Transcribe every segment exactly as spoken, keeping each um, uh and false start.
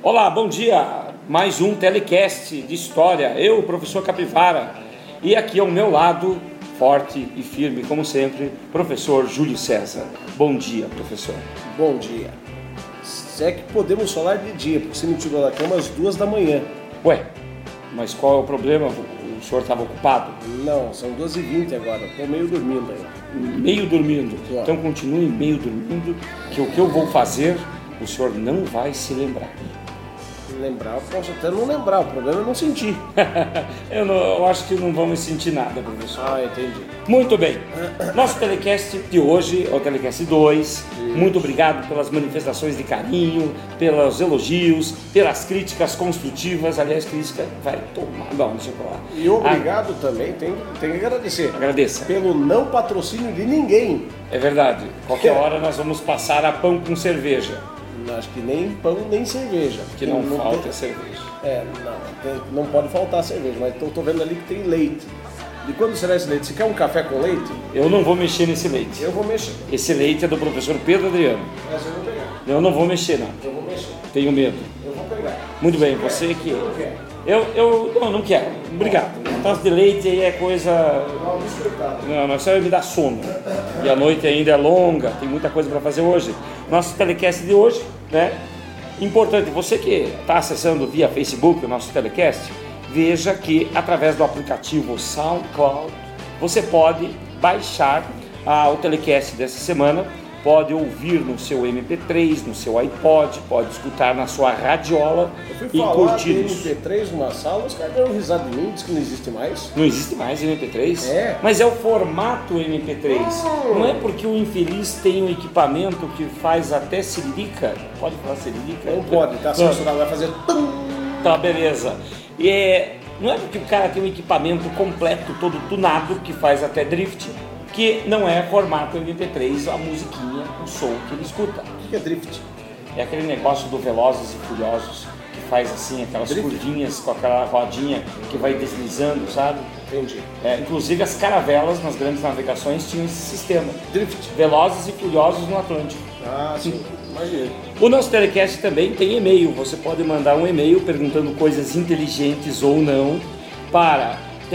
Olá, bom dia. Mais um telecast de história. Eu, professor Capivara, e aqui ao meu lado, forte e firme, como sempre, professor Júlio César. Bom dia, professor. Bom dia. Se é que podemos falar de dia, porque você me tirou da cama às duas da manhã. Ué, mas qual é o problema? O senhor estava ocupado? Não, são duas e vinte agora, estou meio dormindo aí. Meio dormindo? Claro. Então continue meio dormindo, que o que eu vou fazer, o senhor não vai se lembrar. Lembrar, eu posso até não lembrar, o problema é não sentir. eu, não, eu acho que não vamos sentir nada, professor. Ah, entendi. Muito bem. Nosso telecast de hoje é o telecast dois. Muito obrigado pelas manifestações de carinho, pelos elogios, pelas críticas construtivas. Aliás, crítica vai tomar. Não, deixa eu falar. E obrigado ah, também, tem, tem que agradecer. Agradeça. Pelo não patrocínio de ninguém. É verdade. Qualquer hora nós vamos passar a pão com cerveja. Acho que nem pão nem cerveja. Que não, não falta tem... cerveja. É, não, tem, não pode faltar cerveja, mas estou vendo ali que tem leite. E quando será esse leite? Você quer um café com leite? Eu não vou mexer nesse leite. Eu vou mexer. Esse leite é do professor Pedro Adriano. Essa eu vou pegar. Eu não vou mexer, não. Eu vou mexer. Tenho medo. Eu vou pegar. Muito bem, você que... Eu, eu não, não quero. Obrigado. Um taça de leite aí é coisa... Não, não, isso aí me dá sono. E a noite ainda é longa, tem muita coisa para fazer hoje. Nosso telecast de hoje, né? Importante, você que está acessando via Facebook o nosso telecast, veja que através do aplicativo SoundCloud você pode baixar ah, o telecast dessa semana, pode ouvir no seu M P três, no seu iPod, pode escutar na sua radiola eu fui e falar curtir de isso. M P três numa sala, os caras deram risada de mim, diz que não existe mais. Não existe mais M P três? É. Mas é o formato M P três. Hum. Não é porque o infeliz tem um equipamento que faz até siririca. Pode falar siririca? Não pode, tá censurado, vai fazer... Tá, beleza. E é, não é porque o cara tem um equipamento completo, todo tunado, que faz até drift, que não é formato M P três, a musiquinha, o som que ele escuta. O que é drift? É aquele negócio do Velozes e Furiosos, que faz assim, aquelas Drift. curvinhas com aquela rodinha que vai deslizando, sabe? Entendi. É, inclusive as caravelas nas grandes navegações tinham esse sistema. Drift. Velozes e Furiosos no Atlântico. Ah, sim. Imaginei. O nosso telecast também tem e-mail. Você pode mandar um e-mail perguntando coisas inteligentes ou não para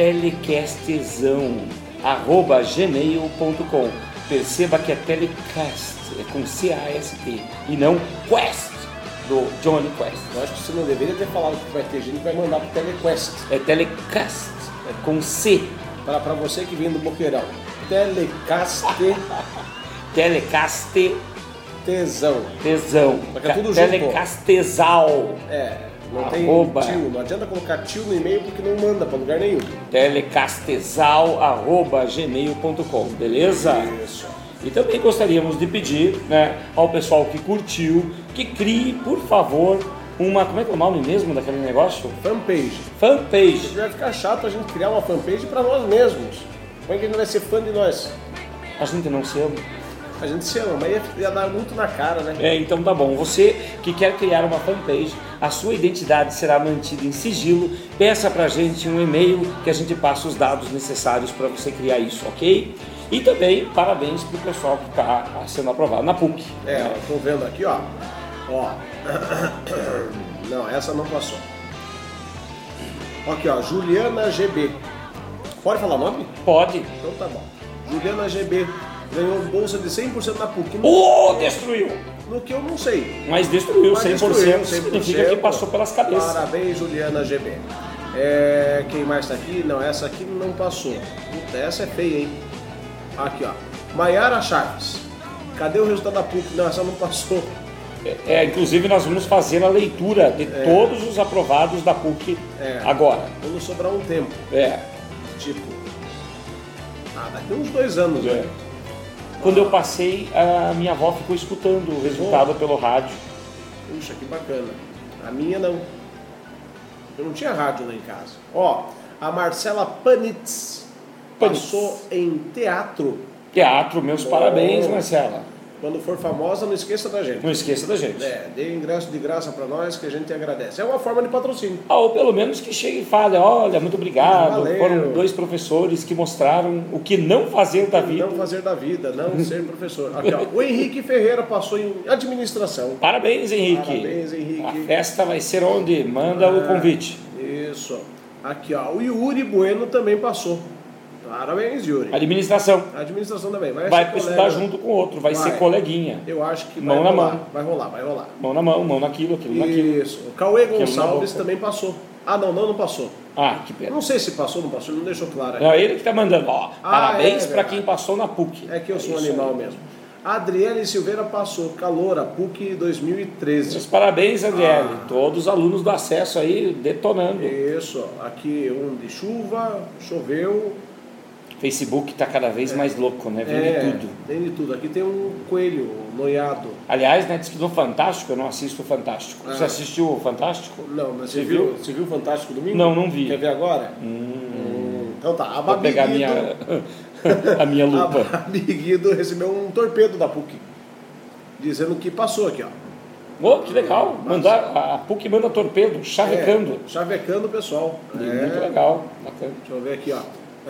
telecastzão arroba gmail ponto com. Perceba que é telecast, é com C A S T e não Quest, do Johnny Quest. Eu acho que você não deveria ter falado que vai ter gente que vai mandar pro Telequest. É telecast, é com C. Para pra você que vem do Boqueirão. Telecast Telecaste tesão. tesão. Porque é tudo junto. Telecastezal. É, não tem Arroba. tio. Não adianta colocar tio no e-mail porque não manda pra lugar nenhum. telecastezal arroba gmail ponto com, beleza? Isso. E também gostaríamos de pedir, né, ao pessoal que curtiu, que crie, por favor, uma... Como é que é o nome mesmo daquele negócio? Fanpage. Fanpage. Vai ficar chato a gente criar uma fanpage pra nós mesmos. Como é que a gente vai ser fã de nós? A gente não se ama. A gente se ama, mas ia, ia dar muito na cara, né? É, então tá bom. Você que quer criar uma fanpage, a sua identidade será mantida em sigilo. Peça pra gente um e-mail que a gente passa os dados necessários para você criar isso, ok? E também parabéns pro pessoal que está sendo aprovado na P U C. É, eu tô vendo aqui, ó. Ó. Não, essa não passou. Aqui, ó, Juliana G B. Pode falar o nome? Pode. Então tá bom. Juliana G B ganhou bolsa de cem por cento na P U C. No, Oh, destruiu! no que eu não sei. Mas destruiu, Mas cem por cento, destruiu, cem por cento. significa que passou pelas cabeças. Parabéns, Juliana G B. É, quem mais tá aqui? Não, essa aqui não passou. Puta, essa é feia, hein? Aqui, ó. Maiara Chaves. Cadê o resultado da P U C? Não, essa não passou. É, inclusive nós vamos fazer a leitura de É. todos os aprovados da P U C É. agora. Quando sobrar um tempo. É. Tipo. Ah, daqui uns dois anos, É. né? Quando eu passei, a minha avó ficou escutando o resultado pelo rádio. Puxa, que bacana. A minha não. Eu não tinha rádio lá em casa. Ó, a Marcela Panitz Panitz. passou em teatro. Teatro, meus Bom. parabéns, Marcela. Quando for famosa, não esqueça da gente. Não esqueça da gente. É, dê ingresso de graça para nós que a gente agradece. É uma forma de patrocínio. Ah, ou pelo menos que chegue e fale, olha, muito obrigado, Valeu. Foram dois professores que mostraram o que não fazer da vida. Não fazer da vida, não ser professor. Aqui, ó, o Henrique Ferreira passou em administração. Parabéns, Henrique. Parabéns, Henrique. A festa vai ser onde? Manda o convite. Isso. Aqui, ó, o Yuri Bueno também passou. Parabéns, Yuri. Administração. A administração também. Vai, Vai ser estudar colega. junto com o outro, vai, Vai. ser coleguinha. Eu acho que Mão vai na rolar. mão. Vai rolar, vai rolar. Mão na mão, mão naquilo, aquilo naquilo. Isso. O Cauê na Gonçalves boca. também passou. Ah, não, não, não passou. Ah, que pena. Não sei se passou ou não passou, não deixou claro aí. Não, ele que está mandando, ó, Ah, parabéns é para verdade. quem passou na P U C. É que eu sou um Isso animal aí. mesmo. A Adriele Silveira passou. Caloura, P U C dois mil e treze. Meus parabéns, Adriele. Ah. Todos os alunos do acesso aí detonando. Isso. Aqui um de chuva, choveu. Facebook está cada vez mais louco, né? Vem É, de tudo. tem de tudo. Aqui tem um coelho noiado. Aliás, né, diz que no Fantástico, eu não assisto o Fantástico. Você Ah. assistiu o Fantástico? Não, mas você, Você viu? viu? Você viu o Fantástico Domingo? Não, não vi. Quer ver agora? Hum, Hum, então tá. A vou Babi pegar a Guido, minha, a minha a lupa. Babi Guido recebeu um torpedo da P U C. Dizendo que passou aqui, ó. Oh, que legal. Mandar, a P U C manda torpedo, chavecando. É, chavecando o pessoal. E É. Muito legal. Bacana. Deixa eu ver aqui, ó.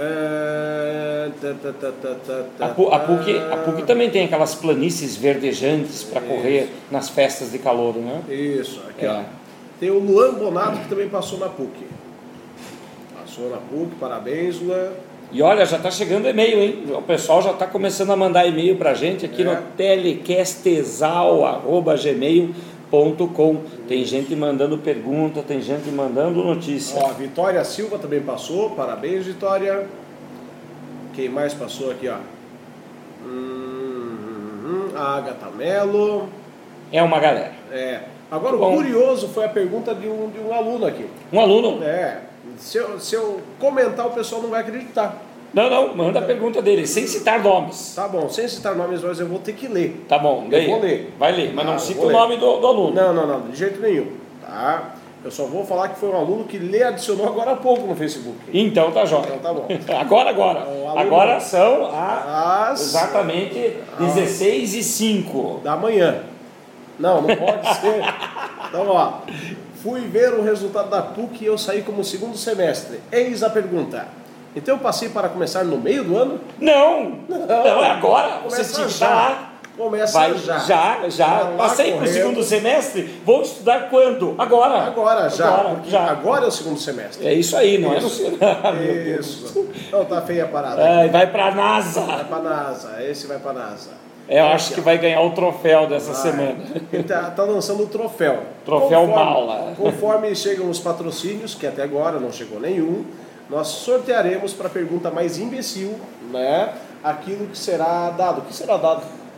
É... tá, tá, tá, tá, tá, tá, A P U, a, P U C, tá. a P U C também tem aquelas planícies verdejantes para correr nas festas de calor, né? Isso, aqui É. ó. Tem o Luan Bonato que também passou na P U C. Passou na P U C, parabéns, Luan. E olha, já está chegando e-mail, hein? O pessoal já está começando a mandar e-mail para a gente aqui É. no telecastexal arroba gmail ponto com. Tem gente mandando pergunta, tem gente mandando notícia. Ó, a Vitória Silva também passou, parabéns, Vitória. Quem mais passou aqui, ó? Hum, hum, a Agatha Mello. É uma galera. É. Agora, Bom. o curioso foi a pergunta de um, de um aluno aqui. Um aluno. É. Se eu, se eu comentar, o pessoal não vai acreditar. Não, não, manda a pergunta dele, sem citar nomes. Tá bom, sem citar nomes, mas eu vou ter que ler. Tá bom, Eu leia. vou ler. Vai ler, mas Ah, não eu cita vou o ler. nome do, do aluno. Não, não, não, de jeito nenhum. Tá? Eu só vou falar que foi um aluno que lhe adicionou agora há pouco no Facebook. Então tá jóia. Então tá bom. Agora, agora. O aluno- Agora são a, As exatamente dezesseis e cinco. da manhã. Não, não pode ser. Então, ó. Fui ver o resultado da P U C e eu saí como segundo semestre. Eis a pergunta. Então eu passei para começar no meio do ano? Não, não, é agora. Você Começa tinha que já. estar lá. Começa Vai, já. já, já. Vai lá Passei para o correndo. segundo semestre. Vou estudar quando? Agora. Agora, já. Agora, porque já. agora é o segundo semestre. É isso aí, não Isso. é? No... Ah, meu Deus. Isso. Então tá feia a parada. Ai, vai para a NASA. Vai pra NASA. Esse vai pra NASA. É, eu acho que vai ganhar o troféu dessa Vai. semana. Ele tá, tá lançando o troféu. Troféu Mala. Conforme chegam os patrocínios, que até agora não chegou nenhum, nós sortearemos para a pergunta mais imbecil, né? Aquilo que será dado. O que será dado?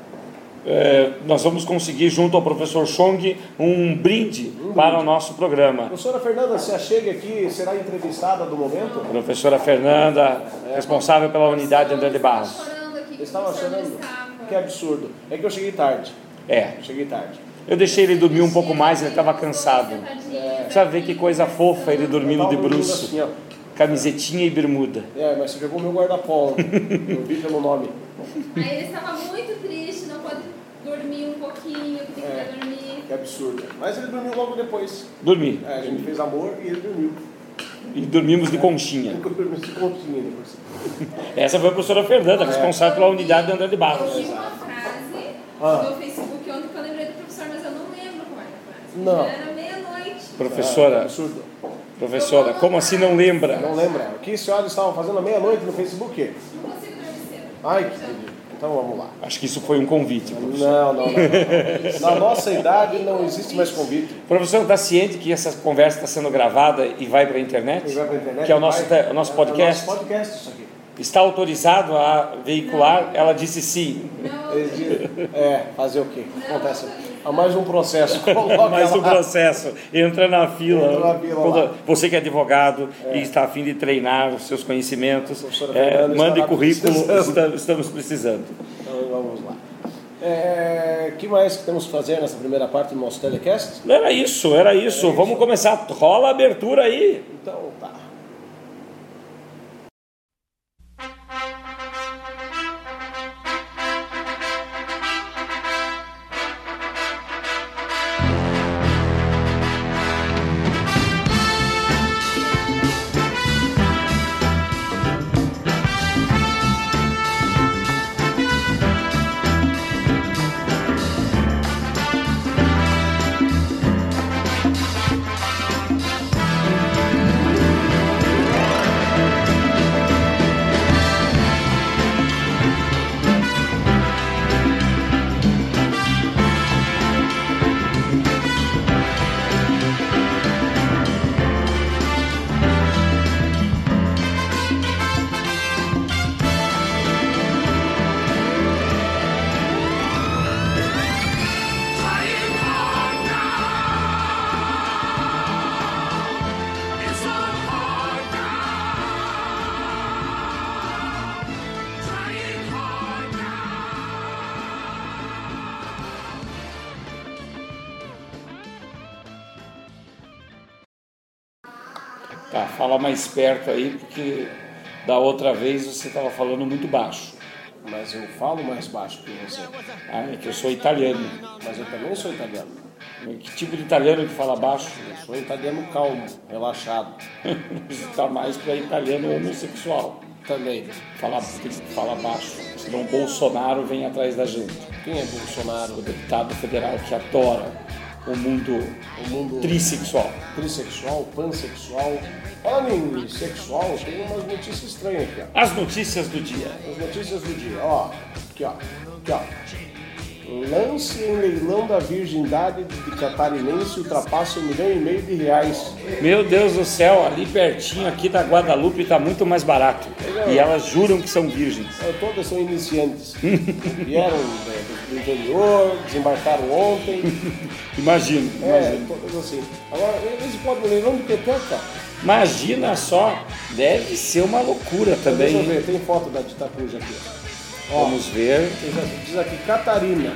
É, nós vamos conseguir, junto ao professor Chong, um brinde Um para brinde. o nosso programa. Professora Fernanda, se achegue aqui, será entrevistada do momento? Professora Fernanda, responsável pela unidade André de Barros. Chorando aqui, Eu estava que o professor não chorando. estava. Que absurdo. É que eu cheguei tarde. É, Eu cheguei tarde. eu deixei ele dormir um pouco mais, ele estava cansado. Sentadinho, Precisa ver que coisa fofa ele dormindo Eu de tava dormindo bruço, assim, ó. camisetinha e bermuda. É, mas você pegou meu guarda-polo. Eu vi pelo nome. Aí ele estava muito triste, não pôde dormir um pouquinho, que queria É. dormir. Que absurdo. Mas ele dormiu logo depois. Dormi. É, a gente fez amor e ele dormiu. E dormimos de conchinha. Eu dormi de continha depois. Essa foi a professora Fernanda, responsável pela unidade André de Eu Barros. vi uma frase Ah. no Facebook ontem que eu lembrei do professor, mas eu não lembro qual era a frase. Não. Era meia-noite. É, Professora, absurdo. professora, como assim não lembra? Não lembra? O que a senhora estava fazendo à meia-noite no Facebook? Não consigo dormir cedo. Ai, que ridículo. Então vamos lá. Acho que isso foi um convite, professor. Não, não, não. não. Na nossa idade não existe mais convite. Professor, está ciente que essa conversa está sendo gravada e vai para a internet? Quem vai pra internet Que é o nosso, vai- te- o nosso É o podcast? nosso podcast isso aqui. Está autorizado a veicular? Ela disse sim. Não, Eles dizem- É, fazer o quê? Acontece. Há mais um processo. Coloca Mais um lá. processo. Entra na fila. Entra na fila Quando- lá. você que é advogado e está a fim de treinar os seus conhecimentos, Professora é, Fernanda mande estará currículo, precisando. esta- estamos precisando. Então vamos lá. É, que mais que temos que fazer nessa primeira parte do nosso telecast? Era isso, era isso. Vamos começar. Rola a abertura aí. Então tá. Tá, fala mais perto aí, porque da outra vez você estava falando muito baixo. Mas eu falo mais baixo que você. Ah, é que eu sou italiano. Mas eu também sou italiano. Que tipo de italiano que fala baixo? Eu sou italiano calmo, relaxado. Você tá mais para italiano homossexual. Também. Fala, fala baixo. Senão o Bolsonaro vem atrás da gente. Quem é Bolsonaro? O deputado federal que adora o mundo, o mundo trissexual. Trissexual, pansexual. Falando em sexual, tem umas notícias estranhas aqui, ó. As notícias do dia. As notícias do dia, ó. Aqui, ó. Aqui, ó. Lance em leilão da virgindade de catarinense ultrapassa um milhão e meio de reais. Meu Deus do céu, ali pertinho aqui da Guadalupe está muito mais barato. E elas juram que são virgens. É, todas são iniciantes. Vieram é, do interior, desembarcaram ontem. Imagino, É, imagino. todas assim. Agora, eles podem leilão de peteca. Imagina só, deve ser uma loucura também. Deixa eu ver, tem foto da Titacuja aqui. Ó, Vamos ver. diz aqui, Catarina.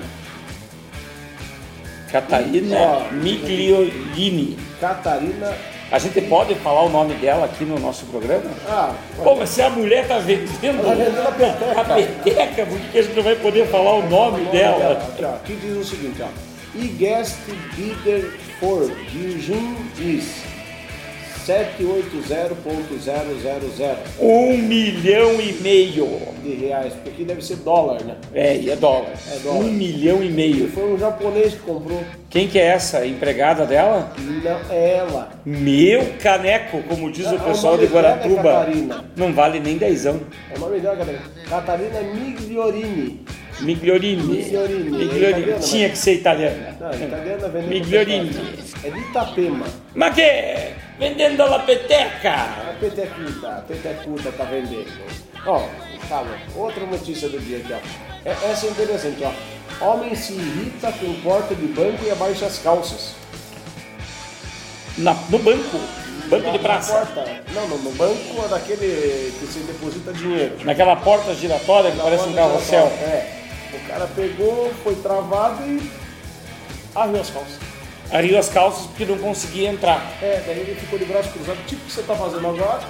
Catarina Ó, Migliolini. Catarina. A gente pode falar o nome dela aqui no nosso programa? Ah, Pô, mas se a mulher tá vendendo Tá vendendo a peteca. a peteca, por que a gente não vai poder falar o nome dela? Aqui, ó, aqui diz o seguinte, ó. E guest bidder for Virgin is sete oito zero ponto zero zero zero Um milhão e meio. de reais, porque aqui deve ser dólar, né? É, e é dólar. É dólar. Um milhão e E meio. foi um japonês que comprou. Quem que é essa? Empregada dela? Não, é ela. Meu caneco, como diz É, o pessoal o de nome dela é Guaratuba. Catarina. Não vale nem dezão. É o nome dela, Catarina. Catarina Migliorini. Migliorini. Migliorini. Migliorini. É italiana, Tinha mas- que ser italiana. Não, italiana vendendo. Migliorini. peteca. É de Itapema. Mas que? Vendendo la peteca. A petecuta, a petecuta tá vendendo. Ó, calma, outra notícia do dia aqui, ó. É- Essa é interessante, ó. Homem se irrita com porta de banco e abaixa as calças. Na, no banco. Banco Na- de na praça. porta. Não, não, no banco é daquele que se deposita dinheiro. Naquela porta giratória que Na parece um porta carrossel. giratória, É. O cara pegou, foi travado e arriou as calças. Arriou as calças porque não conseguia entrar. É, daí ele ficou de braço cruzado, tipo o que você tá fazendo agora.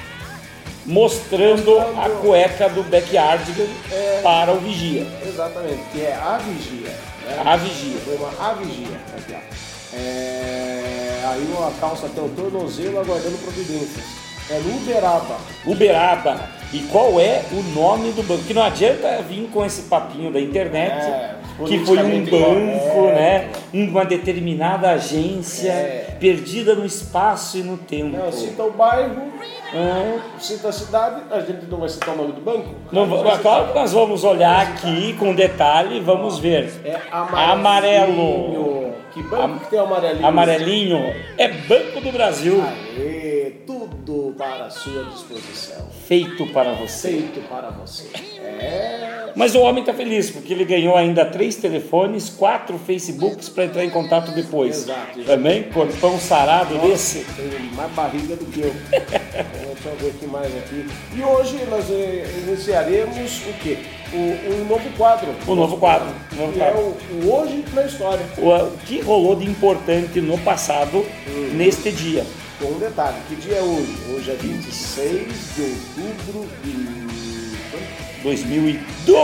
Mostrando Mostrando. a cueca do backyardigan É. para o vigia. Exatamente, que é a vigia. Né? A vigia. Foi uma a vigia. Aqui, ó. É, arriou a calça até o tornozelo aguardando providências. É no Uberaba. Uberaba. E qual é o nome do banco? Que não adianta vir com esse papinho da internet, É, que foi um politicamente banco, correto. né? Uma determinada agência É. perdida no espaço e no tempo. Não, cita o bairro, Ah, cita a cidade, a gente não vai citar o nome do banco? não, A gente vai mas citar- claro que nós vamos olhar aqui com detalhe e vamos ver. É Amarelo. amarelinho. Que banco que tem amarelinho? Amarelinho é Banco do Brasil, Aê, tudo para a sua disposição. feito para você. Feito para você. É. Mas o homem está feliz porque ele ganhou ainda três telefones, quatro Facebooks para entrar em contato depois. Exato. Também, corpão sarado desse. Tem mais barriga do que eu. Deixa eu ver aqui mais aqui. E hoje nós eh, iniciaremos o quê? O, um novo quadro. O novo quadro. o novo Que é quadro. o, o Hoje na História. O, o que rolou de importante no passado, neste dia? Com um detalhe, que dia é hoje? Hoje é vinte e seis de outubro de... dois mil e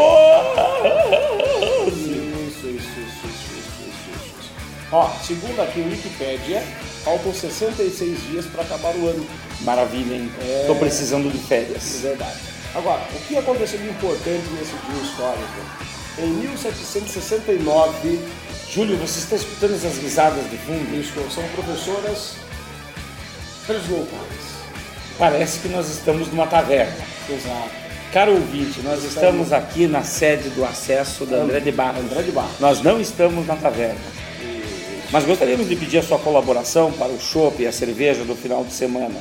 doze. Isso, isso, isso, isso, isso, isso, isso. Ó, segundo aqui o Wikipédia, faltam sessenta e seis dias para acabar o ano. Maravilha, hein? É. Tô precisando de De férias. verdade. Agora, o que aconteceu de importante nesse dia histórico? Em mil setecentos e sessenta e nove, Júlio, você está escutando essas risadas de fundo? isso, são professoras translocadas. Parece que nós estamos numa taverna. Exato. Caro ouvinte, nós estamos aqui na sede do acesso da André de Barros. André de Barros. Nós não estamos na taverna. Mas gostaríamos de pedir a sua colaboração para o chopp e a cerveja do final de semana.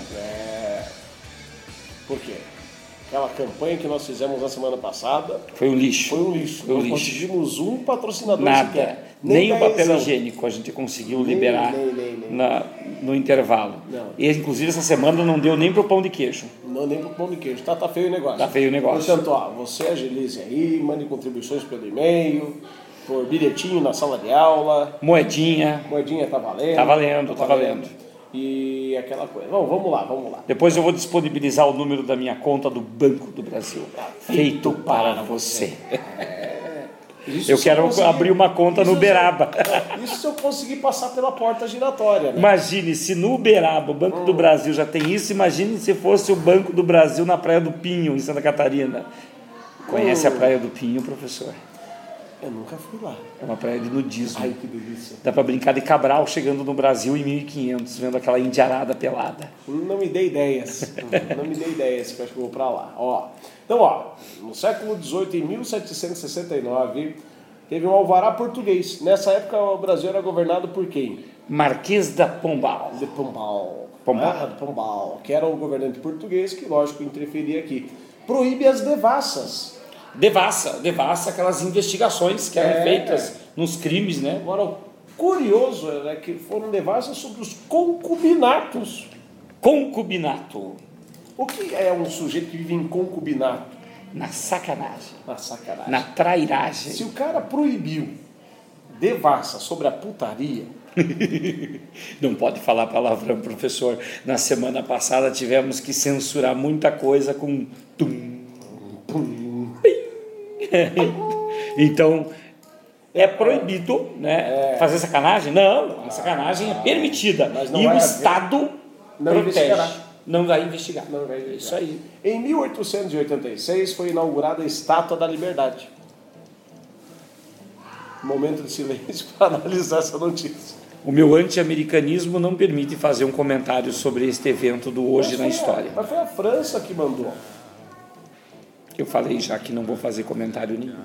Por quê? Aquela campanha que nós fizemos na semana passada Foi um lixo. foi um lixo. Foi um Não lixo. conseguimos um patrocinador Nada. sequer. Nem o papel dezão. higiênico a gente conseguiu Nem, liberar nem, nem, nem. na- no intervalo. Não. E inclusive essa semana não deu nem pro pão de queijo. Não, nem pro pão de queijo. Tá, tá feio o negócio. Tá feio o negócio. Portanto, ó, você agilize aí, mande contribuições pelo e-mail, por bilhetinho na sala de aula. Moedinha. Moedinha tá valendo. Tá valendo, tá valendo. E aquela coisa. Bom, vamos lá, vamos lá. Depois eu vou disponibilizar o número da minha conta do Banco do Brasil. Feito para você. Isso Eu se quero conseguir- abrir uma conta isso no se- Uberaba. Isso se eu conseguir passar pela porta giratória, né? Imagine, se no Uberaba o Banco do Brasil já tem isso, imagine se fosse o Banco do Brasil na Praia do Pinho, em Santa Catarina. Conhece a Praia do Pinho, professor? Eu nunca fui lá. É uma praia de nudismo. Ai, que delícia. Dá para brincar de Cabral chegando no Brasil em mil e quinhentos, vendo aquela indiarada pelada. Não me dê ideias. Não me dê ideias, que eu acho que eu vou pra lá. Ó. Então, ó, no século dezoito, em mil setecentos e sessenta e nove, teve um alvará português. Nessa época, o Brasil era governado por quem? Marquês da Pombal. De Pombal. Pombal. Ah, de Pombal, que era o governante português, que, lógico, interferia aqui. Proíbe as devassas. Devassa, devassa aquelas investigações que eram É. feitas nos crimes, né? Agora, o curioso é que foram devassas sobre os concubinatos. Concubinato, O que é um sujeito que vive em concubinato? na sacanagem, Na sacanagem. na trairagem. Se o cara proibiu devassa sobre a putaria, Não pode falar palavrão, professor. Na semana passada tivemos que censurar muita coisa com tum. Então, é proibido, né, fazer sacanagem? Não, a sacanagem é permitida. Mas não E o vai haver- Estado não protege. investigará. Não vai investigar. Não vai investigar. Isso aí. Em mil oitocentos e oitenta e seis foi inaugurada a Estátua da Liberdade. Momento de silêncio para analisar essa notícia. O meu anti-americanismo não permite fazer um comentário sobre este evento do Hoje Mas na foi a- História. Mas foi a França que mandou. Eu falei já que não vou fazer comentário nenhum.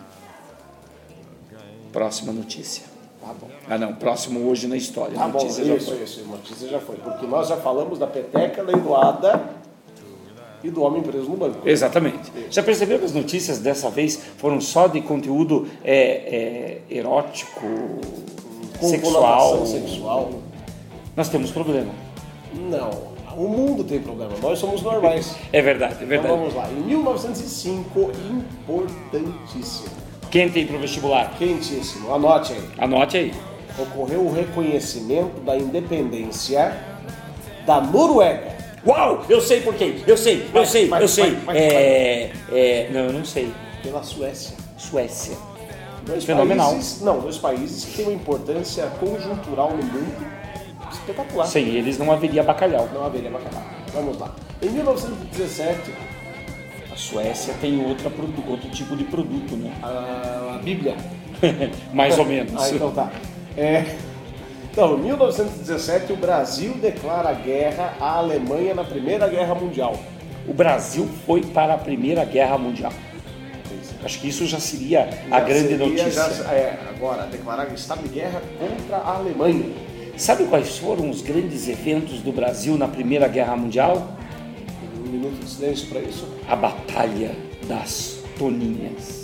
Próxima notícia. Tá bom. Ah não, próximo Hoje na História. Tá A bom, notícia já isso, foi. isso, a notícia já foi. Porque nós já falamos da peteca leiloada e do homem preso no banco. Exatamente. Já percebeu que as notícias dessa vez foram só de conteúdo é, é, erótico, Com sexual? conotação sexual. Nós temos problema. Não, o mundo tem problema, nós somos normais. É verdade, é Então verdade. vamos lá, em mil novecentos e cinco, importantíssimo, Quem tem para o vestibular? quentíssimo, anote aí, Anote aí. ocorreu o reconhecimento da independência da Noruega. Uau! Eu sei por quê. Eu sei, eu Vai, sei, vai, eu sei. vai, vai, É, é, não, eu não sei. Pela Suécia. Suécia. Dois Fenomenal. Países, não, dois países que têm uma importância conjuntural no mundo espetacular. Sem eles não haveria bacalhau. Não haveria bacalhau. Vamos lá. Em mil novecentos e dezessete, A Suécia tem outra, produ- outro tipo de produto, né? a, a Bíblia. Mais ou menos. Ah, então tá. É, então, em mil novecentos e dezessete, o Brasil declara guerra à Alemanha na Primeira Guerra Mundial. O Brasil foi para a Primeira Guerra Mundial. Acho que isso já seria a Já grande seria, notícia. já- é, agora, declarar estado de guerra contra a Alemanha. Sabe quais foram os grandes eventos do Brasil na Primeira Guerra Mundial? Um minuto de silêncio para isso. A Batalha das Toninhas.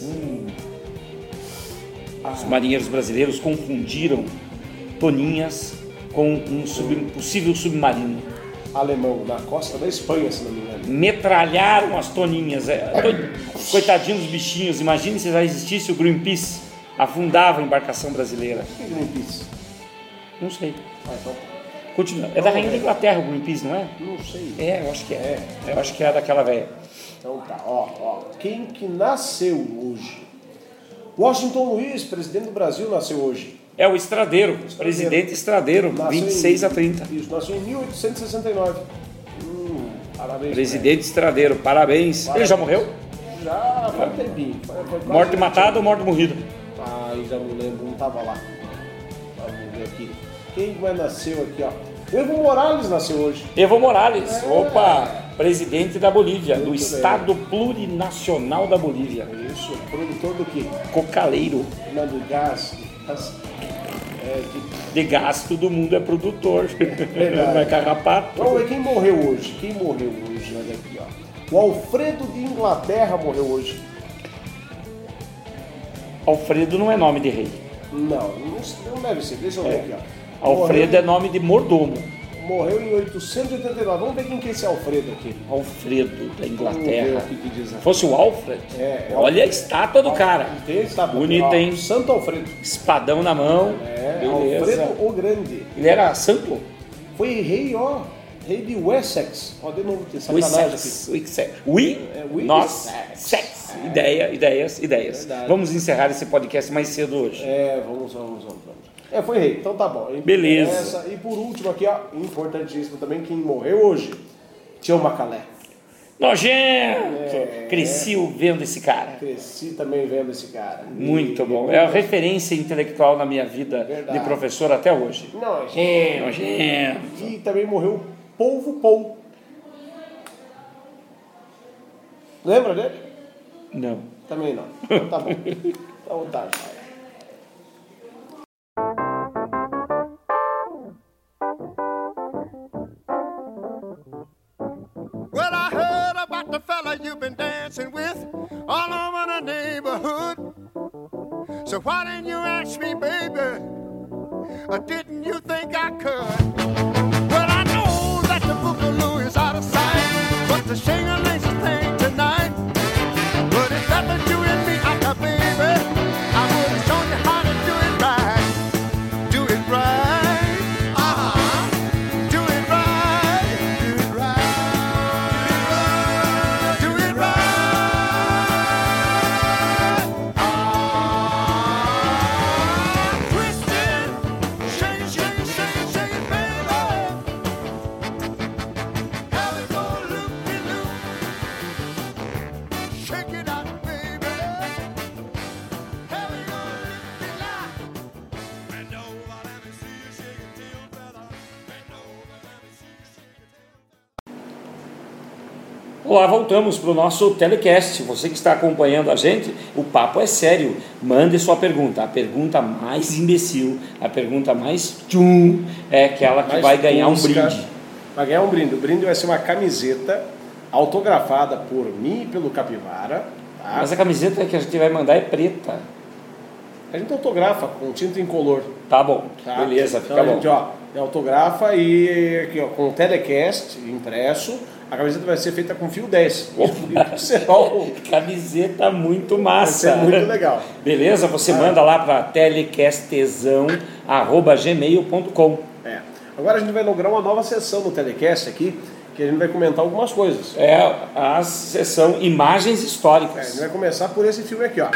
Os marinheiros brasileiros confundiram Toninhas com um sub- possível submarino. Alemão, na costa da Espanha, se não me engano. Metralharam as Toninhas. É, to- Coitadinhos dos bichinhos. Imagine se já existisse o Greenpeace. Afundava a embarcação brasileira. O que é Greenpeace? Não sei. Ah, então, Continua. É da Rainha da Inglaterra o Greenpeace, não é? não sei. É, eu acho que é. Eu acho que é daquela velha. Então tá, ó, ó. Quem que nasceu hoje? Washington Luiz, presidente do Brasil, nasceu hoje. É o Estradeiro, presidente Estradeiro, Nasceu vinte e seis em- a trinta. Isso, nasceu em mil oitocentos e sessenta e nove. Hum, parabéns. Presidente Estradeiro, parabéns. Ele já morreu? Parabéns. Já, foi um tempinho. Foi, foi quase Morto e um matado ou morto e morrido? Ai, já não lembro, não tava lá. Vamos ver aqui. Quem mais nasceu aqui, ó? Evo Morales nasceu hoje. Evo Morales, É. opa, presidente da Bolívia, do Muito bem. Estado Plurinacional da Bolívia. Isso, produtor do quê? Cocaleiro. Não, do gás. gás. É, de... De gás, todo mundo é produtor. Verdade. Não é carrapato. Vamos ver quem morreu hoje. Quem morreu hoje? Olha aqui, ó. O Alfredo de Inglaterra morreu hoje. Alfredo não é nome de rei. Não, não, não deve ser. Deixa eu ver aqui, ó. Alfredo morreu, é nome de mordomo. morreu em oitocentos e oitenta e nove. Vamos ver quem que é esse Alfredo aqui. Alfredo da Vamos ver Inglaterra. o que que diz Se aqui. fosse o Alfred, É, é olha a estátua do cara. Tem, está Bonito, ó, hein? Santo Alfredo. Espadão na mão. É, Beleza. Alfredo o Grande. Ele era santo? Foi rei, ó, rei de Wessex. Ó, de novo, tem sacanagem Wessex. aqui. Wessex. We, É, we nós, Wessex. sex. Ideia, ideias, ideias. Verdade. Vamos encerrar esse podcast mais cedo hoje. É, vamos, vamos, vamos, vamos. É, foi rei, então tá bom. Beleza. Essa, e por último aqui, ó, importantíssimo também, quem morreu hoje, Tião Macalé. Nojento! É. Cresci vendo esse cara. Cresci também vendo esse cara. Muito E- bom. É a referência intelectual na minha vida Verdade. de professor até hoje. Nojento. Nojento. E também morreu Polvo Pou. Lembra dele? Não. Também não. Então tá bom. Então tá, vai. Well, I heard about the fella you've been dancing with all over the neighborhood. So why didn't you ask me, baby? Or didn't you think I could? Well, I know that the boogaloo is out of sight, but the shing-a-ling's a thing tonight. But if that was you and me out there, baby, I would have shown you how to do it right. Do it right. Uh-huh. Do it right. Do it right. Do it right. Ah, twist it. Shake it, shake it, shake it, shake it, baby. Have it go loop-de-loop. Shake it out, baby. Have it go loop-de-lop. Bend over, let me see you shake it till better. Bend over, let me see you shake it till better. Olá, voltamos para o nosso telecast. Você que está acompanhando a gente, o papo é sério. Mande sua pergunta. A pergunta mais imbecil, a pergunta mais tchum, é aquela que Mais vai ganhar um tosca. brinde. Vai ganhar um brinde. O brinde vai ser uma camiseta autografada por mim e pelo Capivara. Tá? Mas a camiseta que a gente vai mandar é preta. A gente autografa com tinta incolor. Tá bom, Tá? beleza, Então fica a bom. gente, ó, autografa e aqui, ó, com o telecast impresso. A camiseta vai ser feita com fio dez. E será o- Camiseta muito vai massa. ser muito legal. Beleza? Você Ah. manda lá para telecastezão arroba gmail ponto com. É. Agora a gente vai inaugurar uma nova sessão no telecast aqui, que a gente vai comentar algumas coisas. É a sessão Imagens É, a gente Históricas. vai começar por esse filme aqui, ó.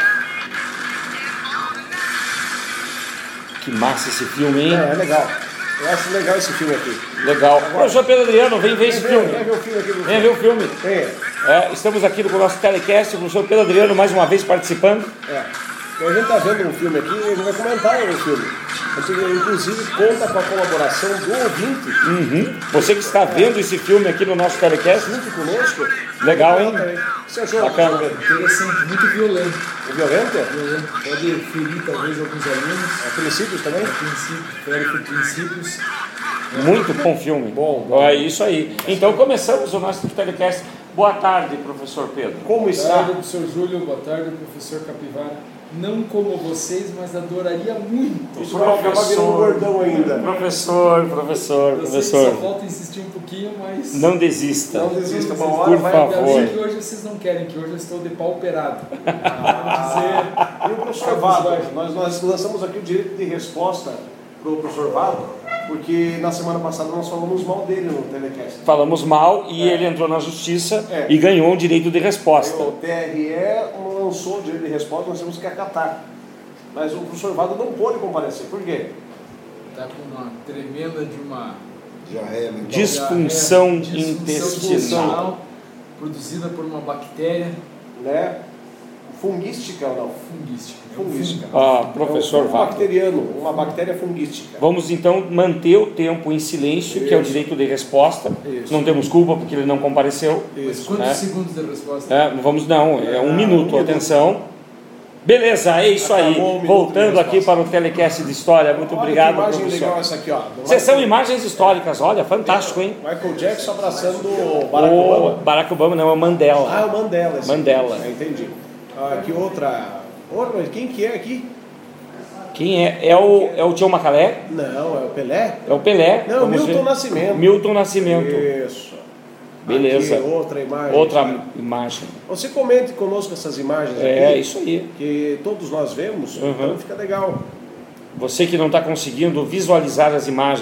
Que massa esse filme, hein? É, é legal. Eu acho legal esse filme aqui. Legal. Professor Pedro Adriano, vem ver esse Vem, filme. vem ver o filme aqui do Venha ver o filme. É, É, estamos aqui com o nosso telecast, o professor Pedro Adriano mais uma vez participando. é. Então a gente tá vendo um filme aqui e a gente vai comentar o filme. A gente, inclusive, conta com a colaboração do ouvinte Uhum. Você que está vendo esse filme aqui no nosso telecast, junto conosco. Legal, hein? O que você achou? Bacana. professor Interessante, muito violento. Pedro? Violento? Violento. Pode ferir talvez alguns alunos. A princípios também? Princípios, fere princípios. muito bom filme. Bom, bom. É isso aí. Então começamos o nosso telecast. Boa tarde, professor Pedro. Como Boa está? tarde, professor Júlio. Boa tarde, professor Capivara. Não como vocês, mas adoraria muito. Isso vai acabar virando gordão ainda. Professor, professor, Eu sei que só professor. falta insistir um pouquinho, mas... Não desista. Não desista, uma Por hora vai favor. Eu sei que hoje vocês não querem, que hoje eu estou de pau operado. Vamos E o professor Vado, nós, nós lançamos aqui o direito de resposta para o professor Vado, porque na semana passada nós falamos mal dele no telecast. Falamos mal e É. ele entrou na justiça É. e ganhou um direito de resposta. O T R E lançou o direito de resposta, nós temos que acatar. Mas o professor Vado não pôde comparecer. Por quê? Está com uma tremenda de uma... Diarreia mental. Disfunção diarreia, intestinal. intestinal produzida por uma bactéria Né? Fungística ou não? fungística. Fungística. Ah, professor É um fungo Vado. bacteriano, uma bactéria fungística. Vamos então manter o tempo em silêncio, que é o Isso. direito de resposta. Isso. Não temos culpa porque ele não compareceu. Mas Isso. quantos né? segundos de resposta? É, vamos não, é um Ah, minuto, um atenção. Beleza, é isso Acabou aí. o minuto de Voltando aqui resposta. para o telecast de história. Muito Olha obrigado, que imagem legal professor. essa aqui, ó. Do Sessão Michael- Imagens Históricas, olha, fantástico, hein? Michael Jackson abraçando o Barack O Obama. Barack Obama não, é o Ah, Mandela. é o Mandela. esse Mandela. aqui. É, entendi. Ah, aqui outra. Outra, mas quem que é aqui? Quem é? É o, é o Tião Macalé? Não, é o Pelé? É o Pelé? Não, Vamos Milton ver. Nascimento. Milton Nascimento. Isso. Beleza. Aqui, outra imagem. Outra imagem. Você comente conosco essas imagens É, aqui, isso aí. que todos nós vemos, Uhum. então fica legal. Você que não está conseguindo visualizar as imagens